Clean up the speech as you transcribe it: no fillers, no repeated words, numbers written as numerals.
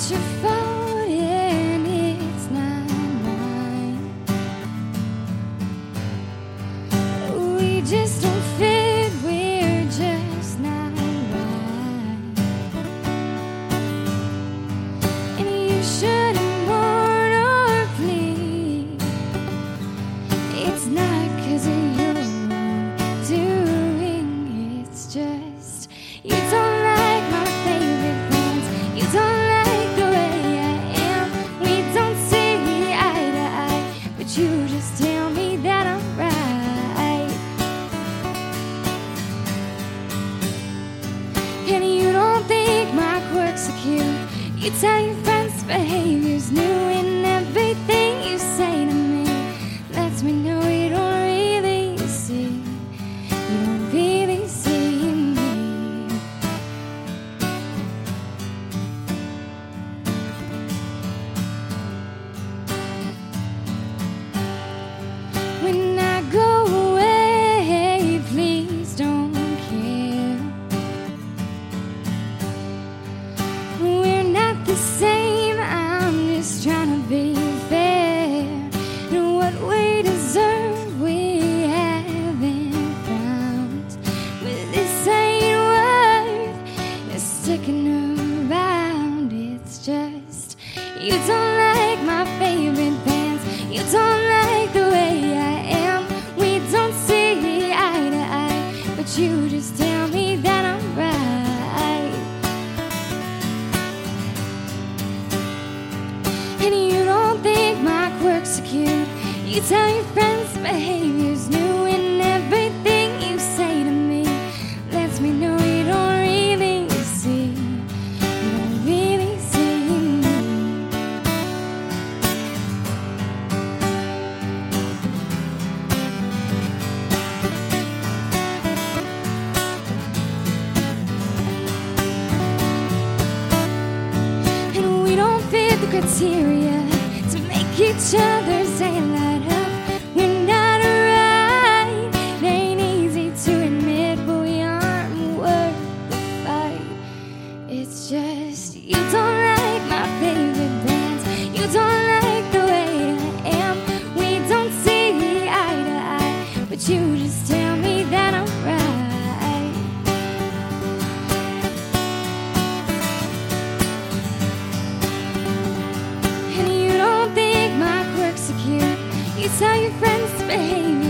it's your fault and it's not mine. We just don't fit, we're just not right. And you shouldn't mourn or plead. It's not 'cause of your own doing, it's just you don't like my favorite bands. You don't like the way I am. We don't see eye to eye, but you just tell me that I'm right. And you don't think my quirks are cute. You tell your friends behavior's new, and everything you say to me lets me know you don't really see. You don't really see me. When I go away, please don't care. We're not the same, I'm just trying to be fair. And what we deserve, we haven't found. But this ain't worth sticking around. It's just you don't like my favorite bands. You don't like the way I am. We don't see eye to eye, but you just tell me that I'm right. And you don't think my quirks are cute. You tell your friends behavior's new, and everything you say to me lets me know you don't really see. You don't really see me. And we don't fit the criteria to make each other say light up. We're not right. It ain't easy to admit, but we aren't worth the fight. It's just you don't like my favorite bands. You don't like the way I am. We don't see eye to eye, but you just tell me that I'm right. And you don't think my quirks are cute. You tell your friends behavior